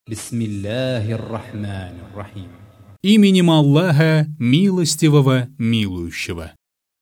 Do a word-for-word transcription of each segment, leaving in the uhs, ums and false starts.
Бисмиллахир-рахманир-рахим. Именем Аллаха, милостивого, милующего.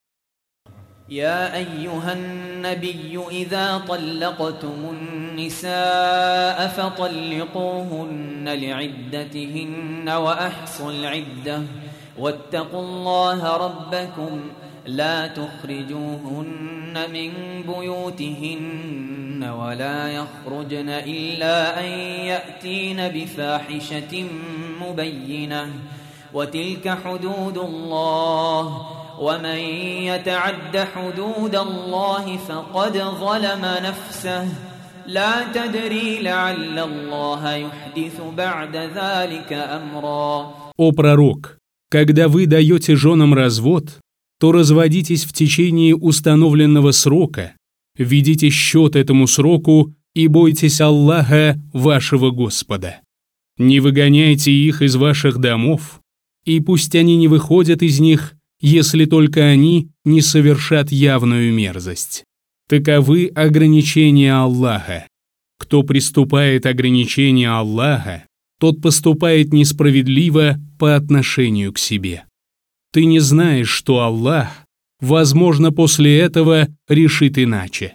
يا أيها النبي إذا طلقتم النساء فطلقوهن لعدتهن وأحصوا العدة واتقوا الله ربكم لا تخرجوهن من بيوتهن ولا يخرجن إلا أن يأتين بفاحشة مبينة وتلك حدود الله ومن يتعد حدود الله فقد ظلم نفسه لا تدري لعل الله يحدث بعد ذلك أمرا. О пророк, когда вы даете женам развод, то разводитесь в течение установленного срока, ведите счет этому сроку и бойтесь Аллаха, вашего Господа. Не выгоняйте их из ваших домов, и пусть они не выходят из них, если только они не совершат явную мерзость. Таковы ограничения Аллаха. Кто приступает ограничения Аллаха, тот поступает несправедливо по отношению к себе. Ты не знаешь, что Аллах, возможно, после этого решит иначе.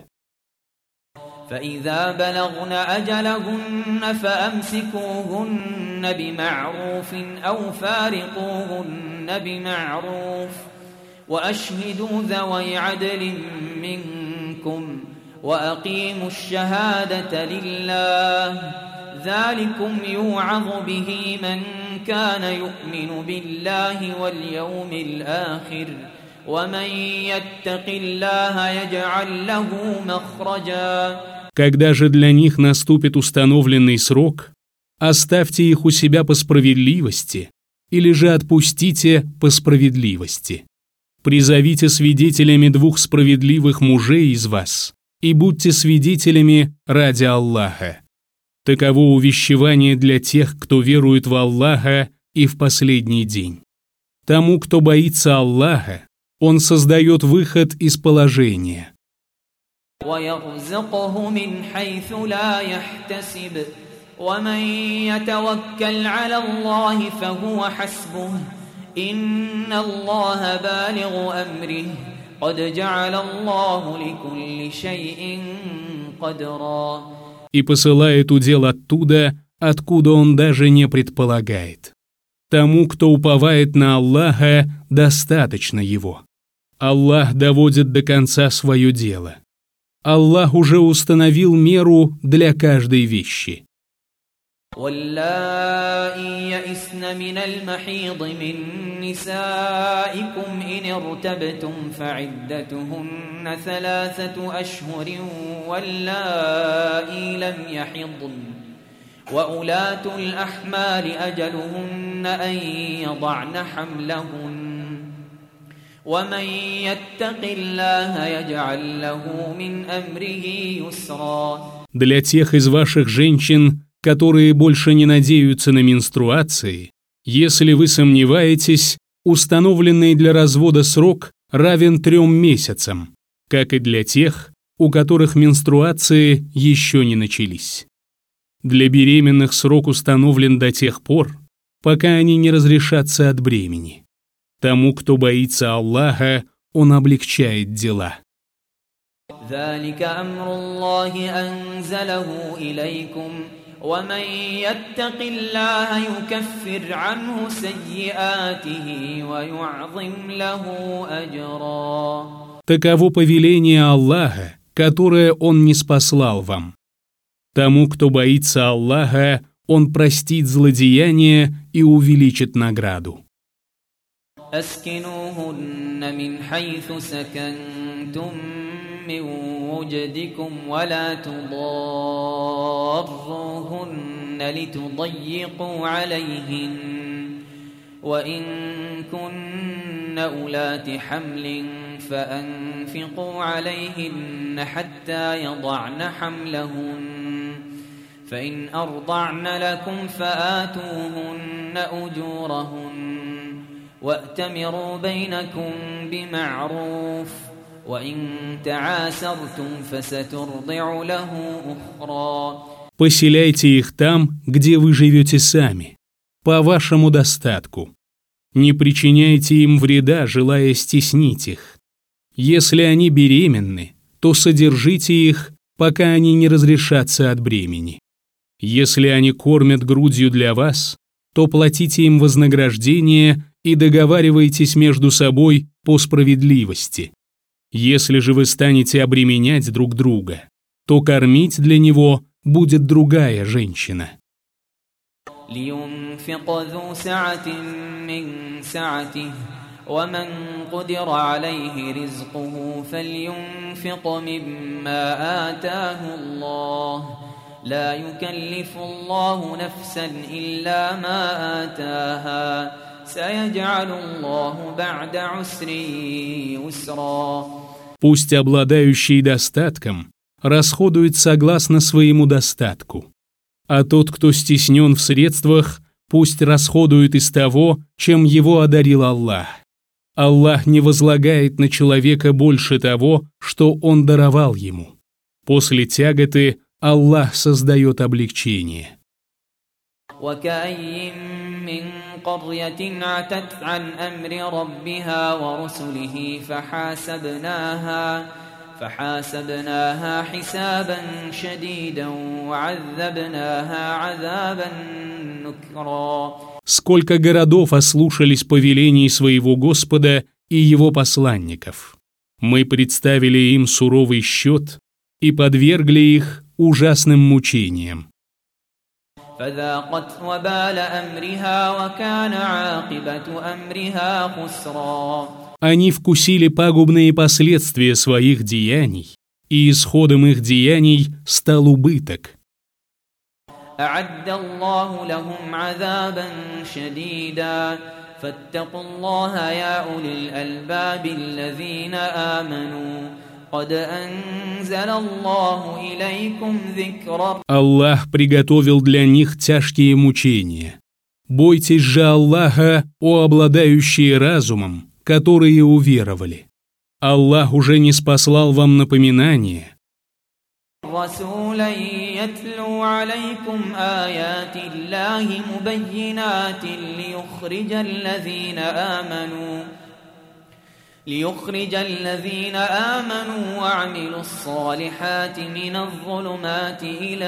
فإذا بلغن أجلهن فأمسكوهن بمعروف أو فارقوهن بمعروف وأشهدوا ذوي عدل منكم وأقيموا الشهادة لله ذلكم يوعظ به من كان يؤمن بالله واليوم الآخر ومن يتق الله يجعل له مخرجا. Когда же для них наступит установленный срок, оставьте их у себя по справедливости, или же отпустите по справедливости. Призовите свидетелями двух справедливых мужей из вас, и будьте свидетелями ради Аллаха. Таково увещевание для тех, кто верует в Аллаха и в последний день. Тому, кто боится Аллаха, Он создает выход из положения. وَيَرْزُقْهُ مِنْ حَيْثُ لَا يَحْتَسِبُ وَمَنْ يَتَوَكَّلْ عَلَى اللَّهِ فَهُوَ حَسْبُهُ إِنَّ اللَّهَ بَالِغُ أَمْرِهِ قَدْ جَعَلَ اللَّهُ لِكُلِّ شَيْءٍ قَدْرًا. И посылает удел оттуда, откуда он даже не предполагает. Тому, кто уповает на Аллаха, достаточно его. Аллах доводит до конца свое дело. Аллах уже установил меру для каждой вещи. واللائي يئسن من المحيض من نسائكم إن ارتبتم فعدتهن ثلاثة أشهر واللائي لم يحضن وأولات الأحمال أجلهن أن يضعن حملهن ومن يتق الله يجعل له من أمره يسرا. Для тех из ваших женщин, которые больше не надеются на менструации, если вы сомневаетесь, установленный для развода срок равен трем месяцам, как и для тех, у которых менструации еще не начались. Для беременных срок установлен до тех пор, пока они не разрешатся от бремени. Тому, кто боится Аллаха, Он облегчает дела. ذلك أمر الله أنزله إليكم ومن يتق الله يكفر عنه سيئاته ويعظم له أجرا. Таково повеление Аллаха, которое Он ниспослал вам. Тому, кто боится Аллаха, Он простит злодеяния и увеличит награду. أسكنوهن من حيث سكنتم من وجدكم ولا تضاروهن لتضيقوا عليهن وإن كن أولات حمل فأنفقوا عليهن حتى يضعن حملهن فإن أرضعن لكم فآتوهن أجورهن وأتمروا بينكم بمعروف وإن تعاسرتم فسترضع له أخرى. Поселяйте их там, где вы живете сами, по вашему достатку. Не причиняйте им вреда, желая стеснить их. Если они беременны, то содержите их, пока они не разрешатся от бремени. Если они кормят грудью для вас, то платите им вознаграждение и договаривайтесь между собой по справедливости. Если же вы станете обременять друг друга, то кормить для него будет другая женщина. لينفق ذو سعة من سعته ومن قدر عليه رزقه فلينفق مما آتاه الله لا يكلف الله نفسا إلا ما آتاها سيجعل الله بعد عسر يسرا. Пусть обладающий достатком расходует согласно своему достатку, а тот, кто стеснен в средствах, пусть расходует из того, чем его одарил Аллах. Аллах не возлагает на человека больше того, что он даровал ему. После тяготы Аллах создает облегчение. وكأي من قرية عتت عن أمر ربها ورسله فحاسبناها فحاسبناها حسابا شديدا وعذبناها عذابا نكرا. Сколько городов ослушались повелений своего Господа и его посланников. Мы представили им суровый счет и подвергли их ужасным мучениям. فذاقت وبال أمرها وكان عاقبة أمرها خسرا. Они вкусили пагубные последствия своих деяний, и исходом их деяний стал убыток. أعد الله لهم عذابا شديدا فاتقوا الله يا أولي الألباب الذين آمنوا قد أنزل الله إليكم ذكرا. Аллах приготовил для них тяжкие мучения. Бойтесь же Аллаха, о обладающие разумом, которые уверовали. Аллах уже не спаслал вам напоминание. رسولا يتلو عليكم آيات الله مبينات ليخرج الذين آمنوا ليخرج الذين آمنوا وعملوا الصالحات من الظلمات إلى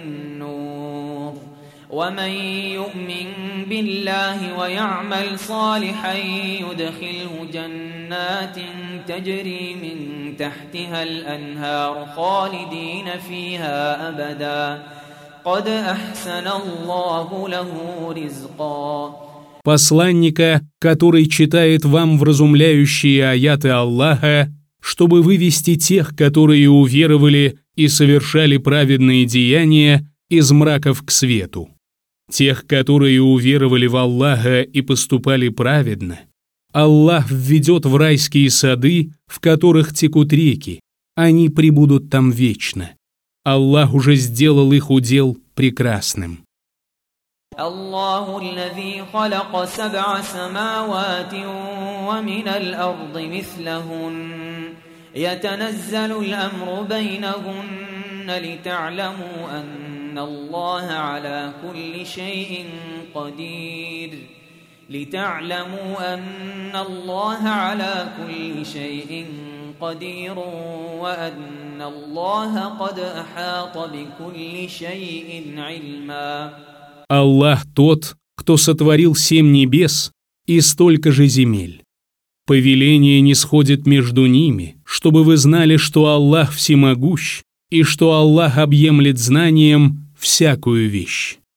النور ومن يؤمن بالله ويعمل صالحا يدخله جنات تجري من تحتها الأنهار خالدين فيها أبدا قد أحسن الله له رزقا. Посланника, который читает вам вразумляющие аяты Аллаха, чтобы вывести тех, которые уверовали и совершали праведные деяния, из мраков к свету. Тех, которые уверовали в Аллаха и поступали праведно, Аллах введет в райские сады, в которых текут реки, они пребудут там вечно. Аллах уже сделал их удел прекрасным. الله الذي خلق سبع سماوات ومن الأرض مثلهن يتنزل الأمر بينهن لتعلموا أن الله على كل شيء قدير لتعلموا أن الله على كل شيء قدير وأن الله قد أحاط بكل شيء علما. Аллах тот, кто сотворил семь небес и столько же земель. Повеление нисходит между ними, чтобы вы знали, что Аллах всемогущ и что Аллах объемлет знанием всякую вещь.